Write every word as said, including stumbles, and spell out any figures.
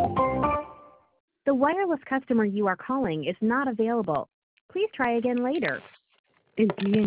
The wireless customer you are calling is not available. Please try again later. El cliente